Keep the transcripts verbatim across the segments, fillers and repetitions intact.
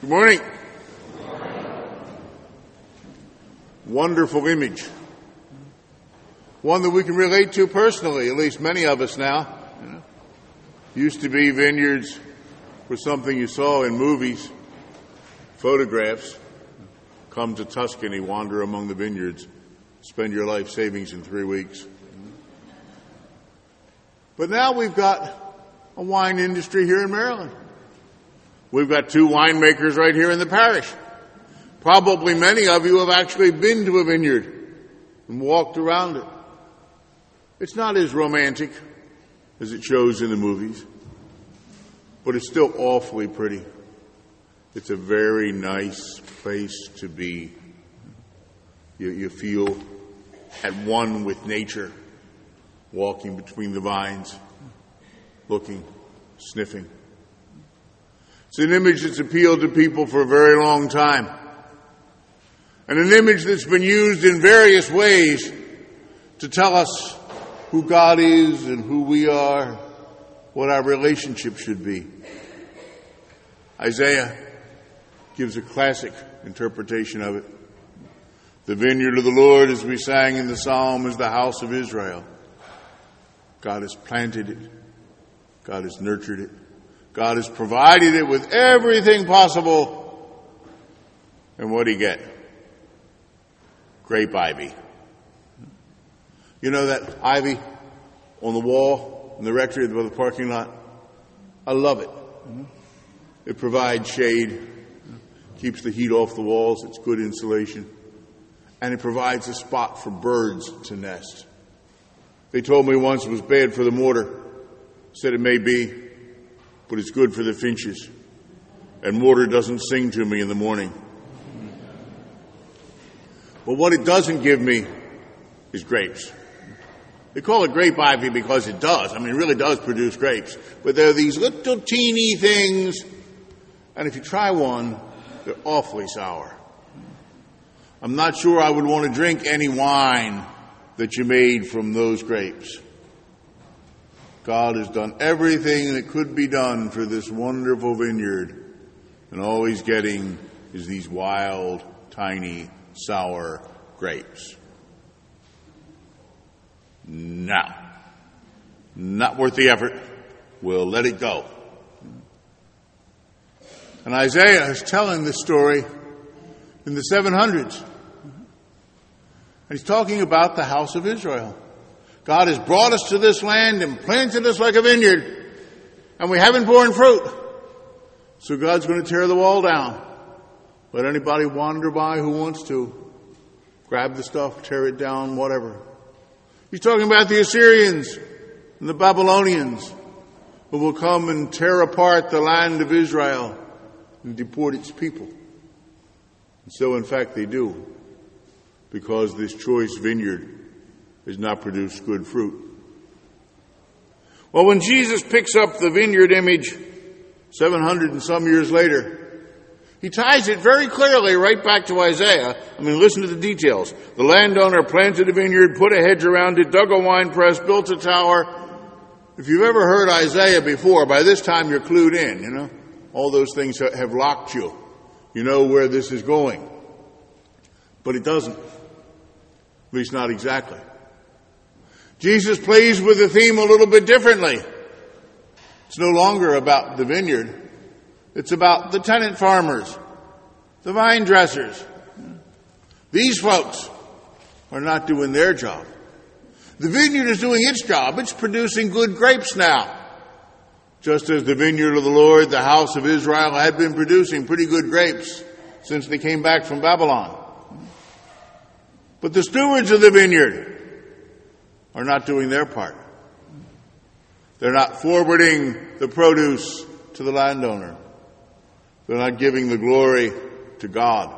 Good morning. Wonderful image. One that we can relate to personally, at least many of us now. You know, used to be vineyards were something you saw in movies, photographs. Come to Tuscany, wander among the vineyards, spend your life savings in three weeks. But now we've got a wine industry here in Maryland. We've got two winemakers right here in the parish. Probably many of you have actually been to a vineyard and walked around it. It's not as romantic as it shows in the movies, but it's still awfully pretty. It's a very nice place to be. You, you feel at one with nature, walking between the vines, looking, sniffing. It's an image that's appealed to people for a very long time. And an image that's been used in various ways to tell us who God is and who we are, what our relationship should be. Isaiah gives a classic interpretation of it. The vineyard of the Lord, as we sang in the psalm, is the house of Israel. God has planted it. God has nurtured it. God has provided it with everything possible. And what do you get? Grape ivy. You know that ivy on the wall in the rectory of the parking lot? I love it. It provides shade, keeps the heat off the walls, it's good insulation, and it provides a spot for birds to nest. They told me once it was bad for the mortar. Said it may be, but it's good for the finches. And mortar doesn't sing to me in the morning. But what it doesn't give me is grapes. They call it grape ivy because it does. I mean, it really does produce grapes. But they're these little teeny things, and if you try one, they're awfully sour. I'm not sure I would want to drink any wine that you made from those grapes. God has done everything that could be done for this wonderful vineyard, and all he's getting is these wild, tiny, sour grapes. No. Not worth the effort. We'll let it go. And Isaiah is telling this story in the seven hundreds. And he's talking about the house of Israel. God has brought us to this land and planted us like a vineyard, and we haven't borne fruit. So God's going to tear the wall down. Let anybody wander by who wants to. Grab the stuff, tear it down, whatever. He's talking about the Assyrians and the Babylonians who will come and tear apart the land of Israel and deport its people. And so, in fact, they do, because this choice vineyard has not produced good fruit. Well, when Jesus picks up the vineyard image seven hundred and some years later, he ties it very clearly right back to Isaiah. I mean, listen to the details. The landowner planted a vineyard, put a hedge around it, dug a wine press, built a tower. If you've ever heard Isaiah before, by this time you're clued in, you know. All those things have locked you. You know where this is going. But it doesn't. At least not exactly. Jesus plays with the theme a little bit differently. It's no longer about the vineyard. It's about the tenant farmers, the vine dressers. These folks are not doing their job. The vineyard is doing its job. It's producing good grapes now. Just as the vineyard of the Lord, the house of Israel, had been producing pretty good grapes since they came back from Babylon. But the stewards of the vineyard are not doing their part. They're not forwarding the produce to the landowner. They're not giving the glory to God.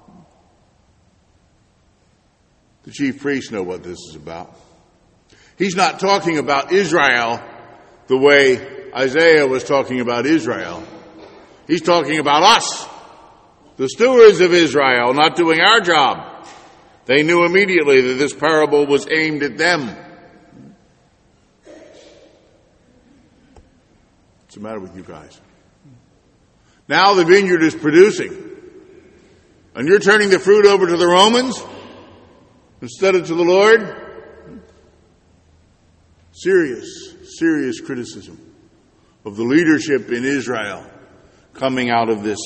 The chief priests know what this is about. He's not talking about Israel the way Isaiah was talking about Israel. He's talking about us, the stewards of Israel, not doing our job. They knew immediately that this parable was aimed at them. What's the matter with you guys? Now the vineyard is producing. And you're turning the fruit over to the Romans instead of to the Lord? Serious, serious criticism of the leadership in Israel coming out of this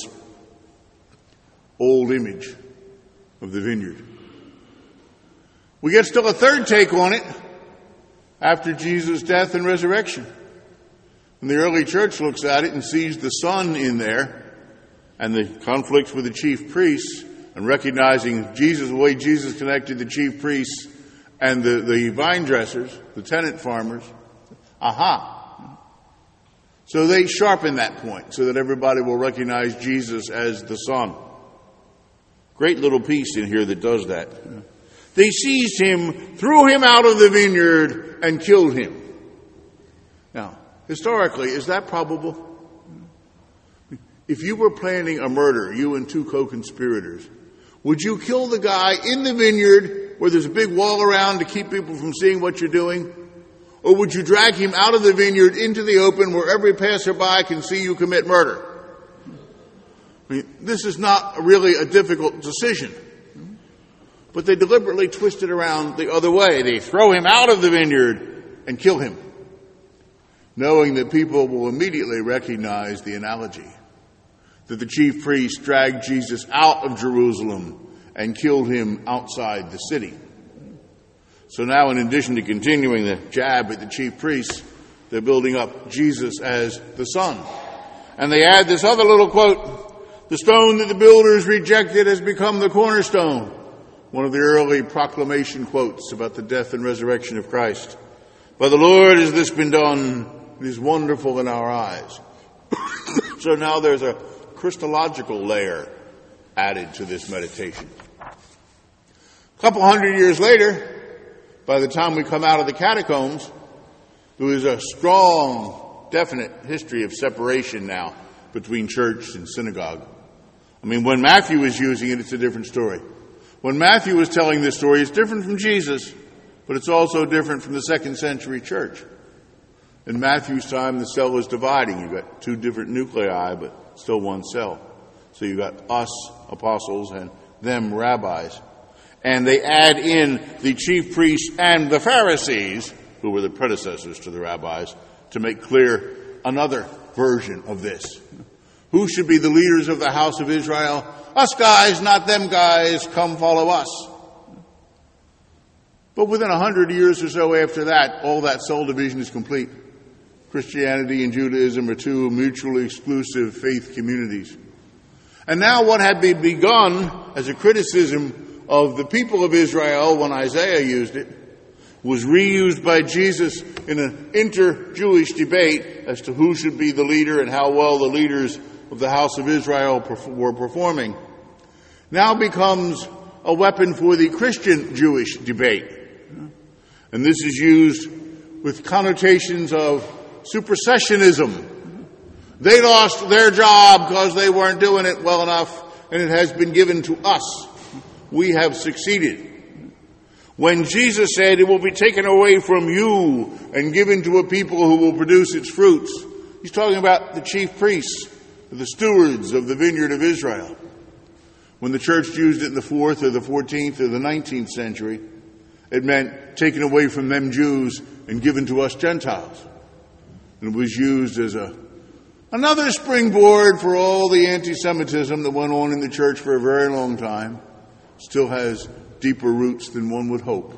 old image of the vineyard. We get still a third take on it after Jesus' death and resurrection. And the early church looks at it and sees the Son in there and the conflicts with the chief priests, and recognizing Jesus, the way Jesus connected the chief priests and the, the vine dressers, the tenant farmers. Aha. So they sharpen that point so that everybody will recognize Jesus as the Son. Great little piece in here that does that. They seized him, threw him out of the vineyard, and killed him. Now, historically, is that probable? If you were planning a murder, you and two co-conspirators, would you kill the guy in the vineyard where there's a big wall around to keep people from seeing what you're doing? Or would you drag him out of the vineyard into the open where every passerby can see you commit murder? I mean, this is not really a difficult decision. But they deliberately twist it around the other way. They throw him out of the vineyard and kill him, knowing that people will immediately recognize the analogy, that the chief priests dragged Jesus out of Jerusalem and killed him outside the city. So now, in addition to continuing the jab at the chief priests, they're building up Jesus as the Son. And they add this other little quote, "The stone that the builders rejected has become the cornerstone." One of the early proclamation quotes about the death and resurrection of Christ. "By the Lord has this been done. It is wonderful in our eyes." So now there's a Christological layer added to this meditation. A couple hundred years later, by the time we come out of the catacombs, there is a strong, definite history of separation now between church and synagogue. I mean, when Matthew is using it, it's a different story. When Matthew is telling this story, it's different from Jesus, but it's also different from the second century church. In Matthew's time, the cell was dividing. You've got two different nuclei, but still one cell. So you've got us, apostles, and them, rabbis. And they add in the chief priests and the Pharisees, who were the predecessors to the rabbis, to make clear another version of this. Who should be the leaders of the house of Israel? Us guys, not them guys. Come follow us. But within a hundred years or so after that, all that cell division is complete. Christianity and Judaism are two mutually exclusive faith communities. And now what had been begun as a criticism of the people of Israel when Isaiah used it was reused by Jesus in an inter-Jewish debate as to who should be the leader and how well the leaders of the house of Israel were performing. Now becomes a weapon for the Christian-Jewish debate. And this is used with connotations of supersessionism. They lost their job because they weren't doing it well enough, and it has been given to us. We have succeeded. When Jesus said it will be taken away from you and given to a people who will produce its fruits, he's talking about the chief priests, the stewards of the vineyard of Israel. When the church used it in the fourth or the fourteenth or the nineteenth century, it meant taken away from them Jews and given to us Gentiles. And it was used as a another springboard for all the anti-Semitism that went on in the church for a very long time. Still has deeper roots than one would hope.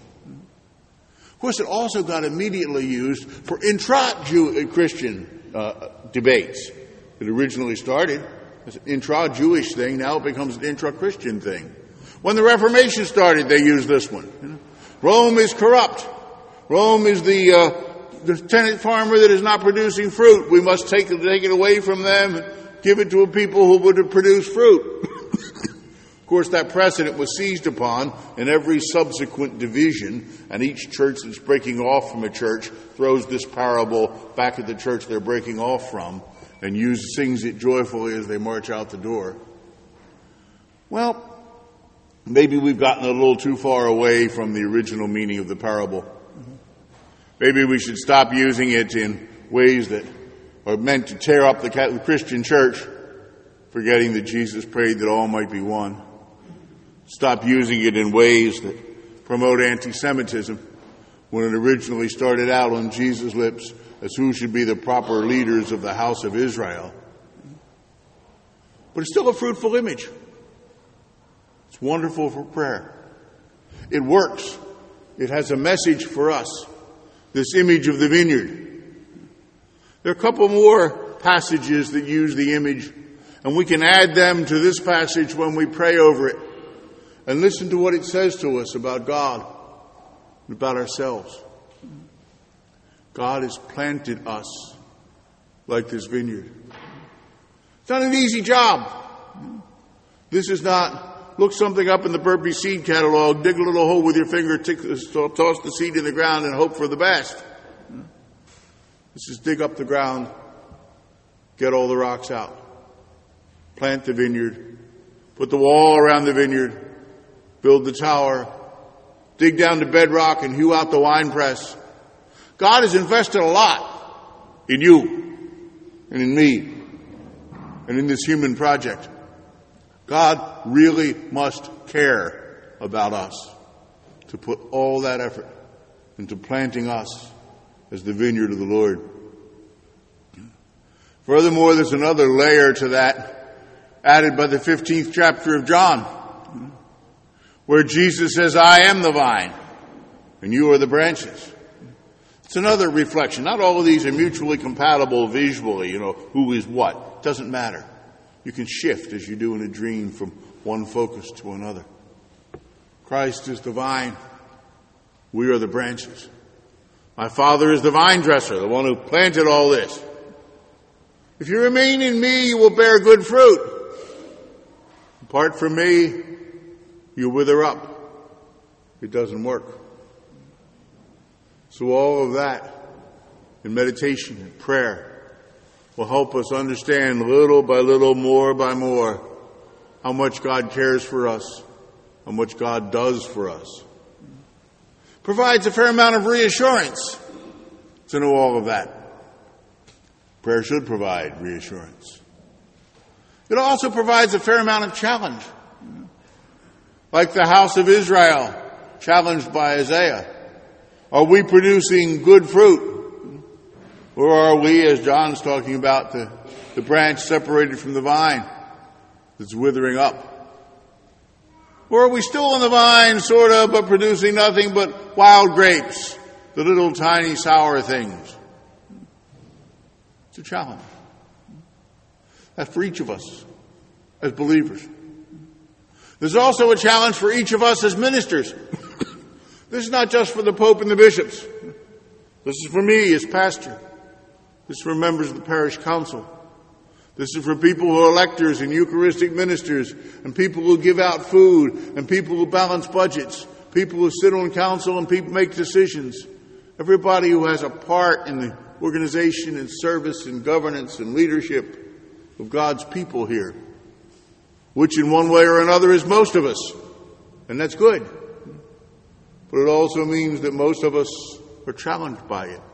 Of course, it also got immediately used for intra-Christian uh, debates. It originally started as an intra-Jewish thing. Now it becomes an intra-Christian thing. When the Reformation started, they used this one. You know? Rome is corrupt. Rome is the, uh, the tenant farmer that is not producing fruit. We must take it, take it away from them and give it to a people who would produce fruit. Of course, that precedent was seized upon in every subsequent division, and each church that's breaking off from a church throws this parable back at the church they're breaking off from and uses, sings it joyfully as they march out the door. Well, maybe we've gotten a little too far away from the original meaning of the parable. Maybe we should stop using it in ways that are meant to tear up the Christian church forgetting that Jesus prayed that all might be one. Stop using it in ways that promote anti-Semitism when it originally started out on Jesus' lips as who should be the proper leaders of the house of Israel. But it's still a fruitful image. It's wonderful for prayer. It works. It has a message for us, this image of the vineyard. There are a couple more passages that use the image, and we can add them to this passage when we pray over it and listen to what it says to us about God and about ourselves. God has planted us like this vineyard. It's not an easy job. This is not look something up in the Burpee seed catalog, dig a little hole with your finger, tick, toss the seed in the ground and hope for the best. This is dig up the ground, get all the rocks out, plant the vineyard, put the wall around the vineyard, build the tower, dig down to bedrock and hew out the wine press. God has invested a lot in you and in me and in this human project. God really must care about us to put all that effort into planting us as the vineyard of the Lord. Furthermore, there's another layer to that added by the fifteenth chapter of John, where Jesus says, I am the vine, and you are the branches. It's another reflection. Not all of these are mutually compatible visually, you know, who is what. It doesn't matter. You can shift as you do in a dream from one focus to another. Christ is the vine. We are the branches. My Father is the vine dresser, the one who planted all this. If you remain in me, you will bear good fruit. Apart from me, you wither up. It doesn't work. So all of that in meditation and prayer will help us understand little by little, more by more, how much God cares for us, how much God does for us. Provides a fair amount of reassurance to know all of that. Prayer should provide reassurance. It also provides a fair amount of challenge. Like the house of Israel, challenged by Isaiah. Are we producing good fruit? Or are we, as John's talking about, the, the branch separated from the vine that's withering up? Or are we still on the vine, sort of, but producing nothing but wild grapes, the little tiny sour things? It's a challenge. That's for each of us as believers. There's also a challenge for each of us as ministers. This is not just for the Pope and the bishops. This is for me as pastor. This is for members of the parish council. This is for people who are electors and Eucharistic ministers and people who give out food and people who balance budgets, people who sit on council and people make decisions. Everybody who has a part in the organization and service and governance and leadership of God's people here, which in one way or another is most of us. And that's good. But it also means that most of us are challenged by it.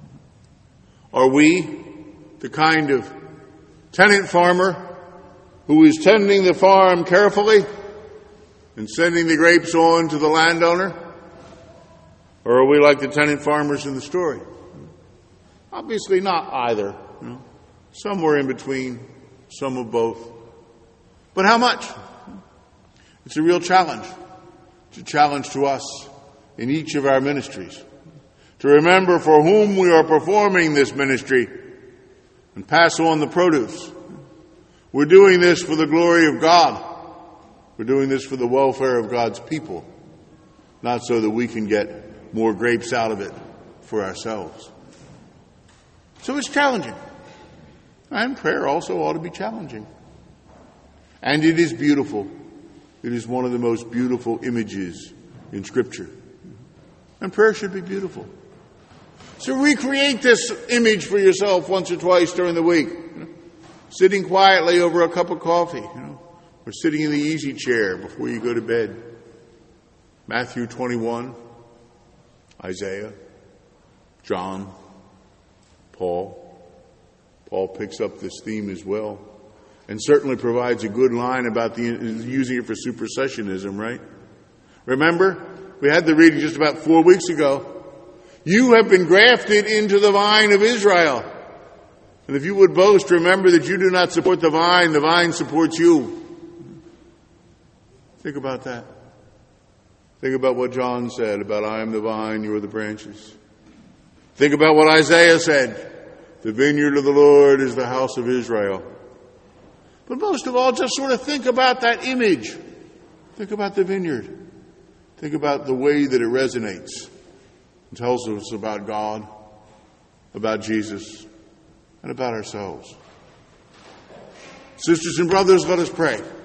Are we the kind of tenant farmer who is tending the farm carefully and sending the grapes on to the landowner? Or are we like the tenant farmers in the story? Obviously not either. You know, somewhere in between, some of both. But how much? It's a real challenge. It's a challenge to us in each of our ministries to remember for whom we are performing this ministry and pass on the produce. We're doing this for the glory of God. We're doing this for the welfare of God's people, not so that we can get more grapes out of it for ourselves. So it's challenging. And prayer also ought to be challenging. And it is beautiful. It is one of the most beautiful images in Scripture. And prayer should be beautiful. So recreate this image for yourself once or twice during the week. You know, sitting quietly over a cup of coffee, you know, or sitting in the easy chair before you go to bed. Matthew twenty-one, Isaiah, John, Paul. Paul picks up this theme as well. And certainly provides a good line about the, using it for supersessionism, right? Remember, we had the reading just about four weeks ago. You have been grafted into the vine of Israel. And if you would boast, remember that you do not support the vine, the vine supports you. Think about that. Think about what John said about I am the vine, you are the branches. Think about what Isaiah said. The vineyard of the Lord is the house of Israel. But most of all, just sort of think about that image. Think about the vineyard. Think about the way that it resonates. It tells us about God, about Jesus, and about ourselves. Sisters and brothers, let us pray.